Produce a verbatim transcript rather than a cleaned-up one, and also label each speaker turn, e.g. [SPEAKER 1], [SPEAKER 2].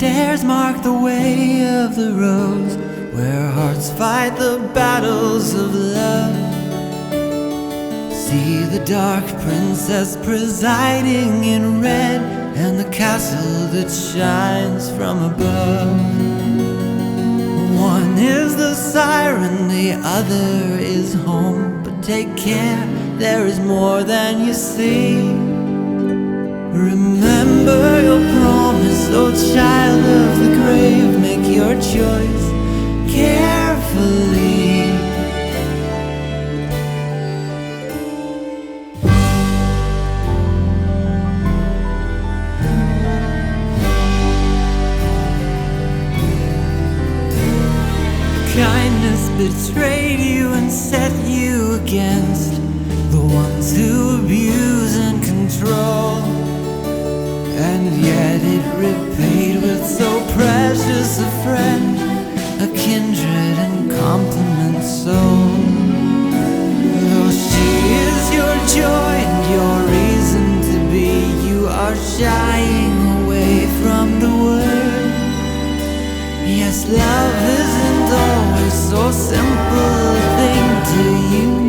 [SPEAKER 1] stairs mark the way of the rose, where hearts fight the battles of love. See the dark princess presiding in red, and the castle that shines from above. One is the siren, the other is home. But take care, there is more than you see. Remember your promise, oh child of the grave. Make your choice carefully. Kindness betrayed you and set you against the ones who abuse and control, and yet it repaid with so precious a friend, a kindred and complement soul. Though she is your joy and your reason to be, you are shying away from the word. Yes, love isn't always so simple a thing to you.